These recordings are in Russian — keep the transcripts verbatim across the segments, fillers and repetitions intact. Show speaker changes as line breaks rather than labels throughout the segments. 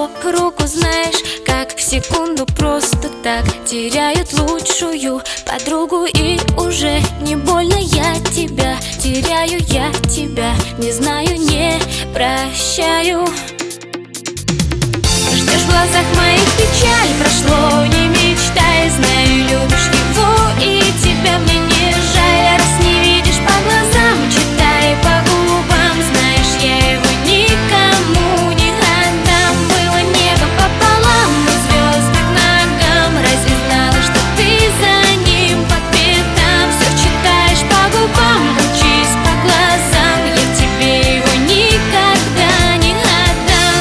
его руку, знаешь, как в секунду просто так теряют лучшую подругу. И уже не больно, я тебя теряю, я тебя не знаю, не прощаю. Ждешь в глазах моих печаль, прошло, не мечтай, знаю, любишь его, и тебя мне не жаль. Раз не видишь по глазам, читай по губам, знаешь, я его никому не отдам. Было небо пополам и звезды к ногам, разве знала, что ты за ним по пятам? Все читаешь по губам, учись по глазам, я тебе его никогда не отдам.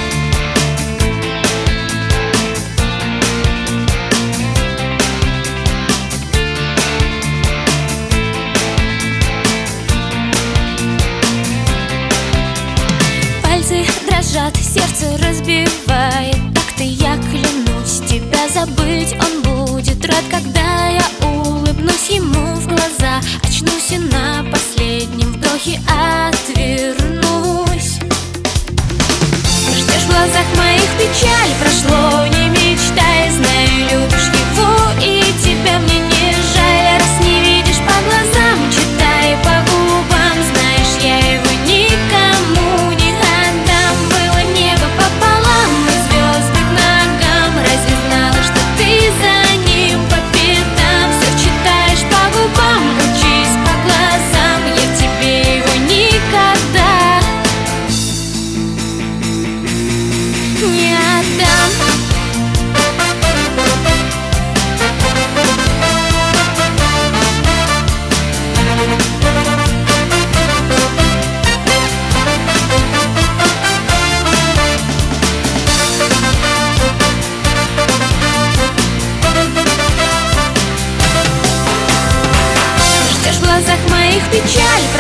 Пальцы дрожат, сердце разбивает такт, и я клянусь, тебя забыть он будет рад, когда я улыбнусь ему в глаза, очнусь и на последнем вдохе отвернусь. Ждешь в глазах моих печаль, прошло, не мечтай, знаю, любишь его, и тебя мне не жаль. Раз не видишь по глазам, читай по губам, знаешь, я его никому не отдам. Было небо пополам и звезды к ногам, разве знала, что ты за ним по пятам? Все читаешь по губам, учись по глазам, я тебе его никогда не отдам. Ждешь в глазах моих печаль,